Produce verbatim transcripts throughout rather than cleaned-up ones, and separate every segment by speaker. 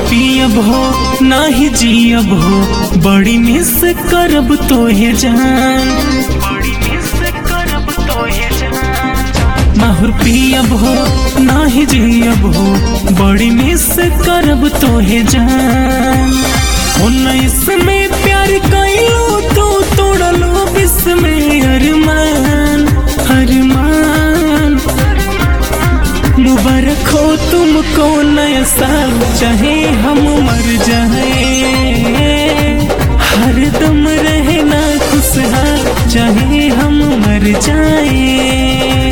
Speaker 1: पियब हो नाही जियब हो, बड़ी मिस करब तोहे जान। माहुर पियब हो नाही जियब हो, बड़ी मिस करब तोहे जान। उन्नीस में प्यार कइलो तो तोड़लो बीस में अरमान अरमान। मुबारक हो तुमको नया साल, चाहे हम मर जाए हर दम रहना खुशहाल, चाहे हम मर जाए।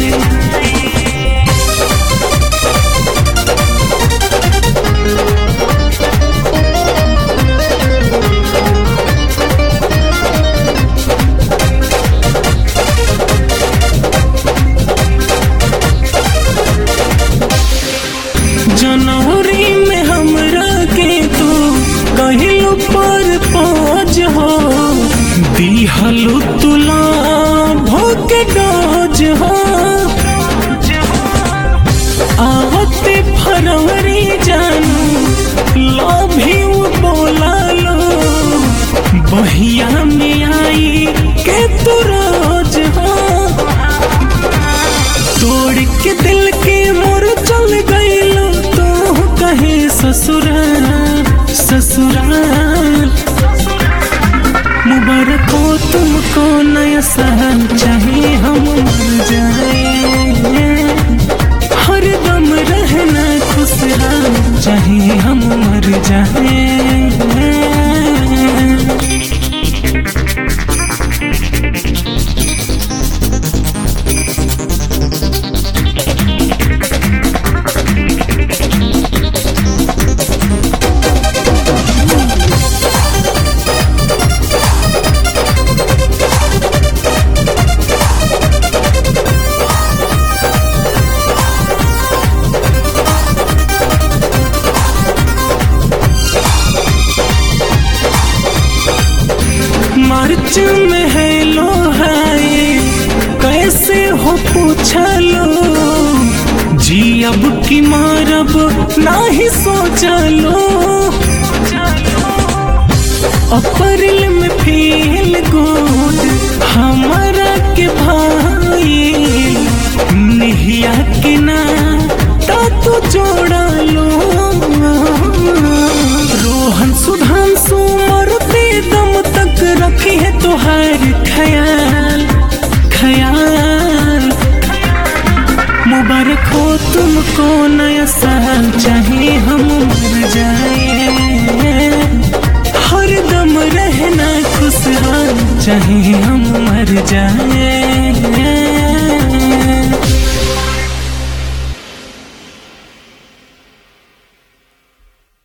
Speaker 1: जनवरी में हमरा के तू कहिलू पर पहुँच हो, दिहलू तुला भोके डोज हो। आवते फरवरी जानू लव यू बोला लो, बहिया में आई के तू रोज हो। तोड़ के दिल के मोर चल गईलो कहे ससुराल ससुराल। मुबारक हो तुमको नया साल, चाहे हम मर जाए हर दम रहना खुशहाल, चाहे हम मर जाए। मार्च में है लो हाय कैसे हो पूछा लो, जी अब की मारब नाही सोचा लो। अप्रैल में फील गुड हमारा के भाई, निहिया के ना तू जोड़ा लो। रोहन सुधांशु मरते दम तक रखी है तुहार ख्याल ख्याल। मुबारक हो तुमको नया साल, चाहे हम मर जाए हर दम रहना खुशहाल, चाहे हम मर जाए।